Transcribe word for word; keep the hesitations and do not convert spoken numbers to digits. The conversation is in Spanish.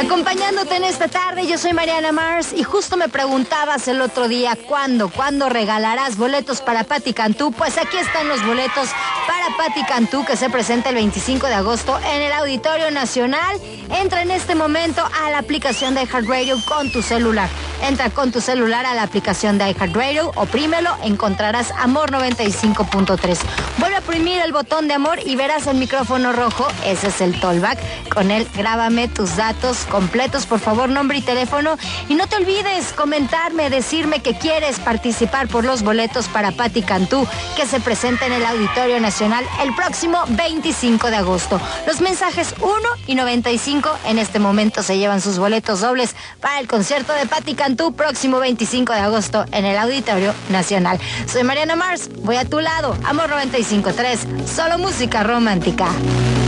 Acompañándote en esta tarde, yo soy Mariana Mars y justo me preguntabas el otro día ¿cuándo? ¿Cuándo regalarás boletos para Patti Cantú? Pues aquí están los boletos para Patti Cantú, que se presenta el veinticinco de agosto en el Auditorio Nacional. Entra en este momento a la aplicación de iHeartRadio con tu celular. Entra con tu celular a la aplicación de iHeartRadio, oprímelo, encontrarás Amor noventa y cinco punto tres. Vuelve a oprimir el botón de Amor y verás el micrófono rojo, ese es el tollback. Con él grábame tus datos completos, por favor, nombre y teléfono. Y no te olvides comentarme, decirme que quieres participar por los boletos para Patti Cantú, que se presenta en el Auditorio Nacional el próximo veinticinco de agosto. Los mensajes uno y noventa y cinco en este momento se llevan sus boletos dobles para el concierto de Patti Cantú próximo veinticinco de agosto en el Auditorio Nacional. Soy Mariana Mars, voy a tu lado, Amor noventa y cinco punto tres, solo música romántica.